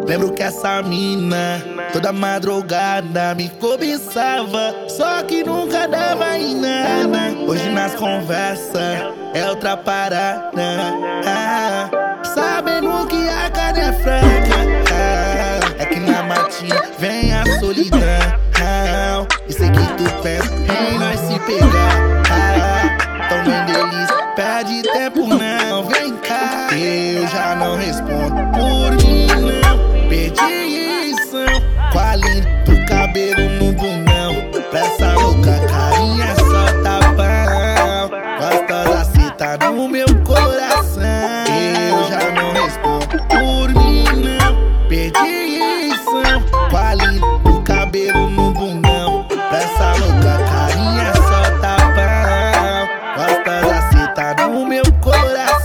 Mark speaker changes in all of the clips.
Speaker 1: Lembro que essa mina toda madrugada me cobiçava, só que nunca dava em nada. Hoje nas conversas é outra parada, sabendo que a carne é fraca, é que na matinha vem a solidão. E sei que tu pensa em nós se pegar, então vem delícia, perde tempo não, vem cá. Eu já não respondo por mim não, perdi isso com a linda do cabelo no bundão. Pra essa louca carinha só tapão, gostosa cê tá no meu coração. Eu já não respondo por mim não, perdi isso com a linda do cabelo no bundão. Pra essa louca carinha só tapão, gostosa cê tá no meu coração.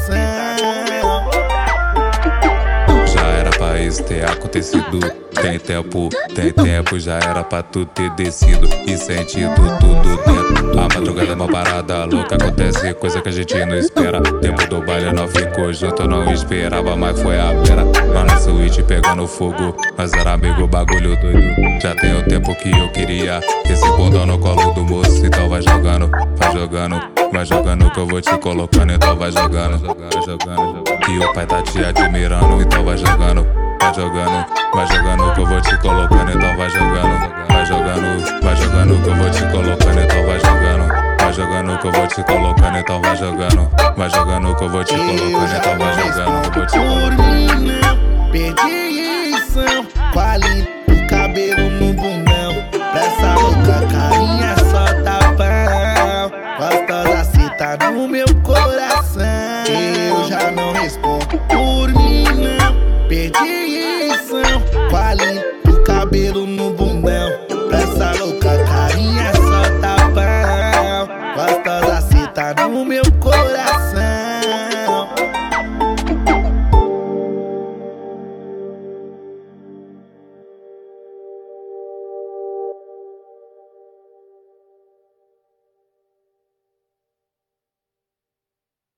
Speaker 2: Já era pra isso ter acontecido. Tem tempo, já era pra tu ter descido e sentido tudo dentro. A madrugada é uma parada louca, acontece coisa que a gente não espera. Tempo do baile não ficou junto, não esperava, mas foi a pera. Lá na suíte pegando fogo, nós era amigo, bagulho doido. Já tem o tempo que eu queria esse bundão no colo do moço, então vai jogando, vai jogando. Vai jogando que eu vou te colocando, então vai jogando, jogando. E o pai tá te admirando, então vai jogando. Vai jogando que eu vou te colocando, então vai jogando. Vai jogando que eu vou te colocando, então vai jogando. Vai jogando que eu vou te colocando, então vai jogando. Vai jogando que eu vou te colocando, então vai jogando.
Speaker 1: Por mim não, perdi isso com a linda do cabelo no bundão. Pra essa louca carinha só tapão, gostosa cê tá no meu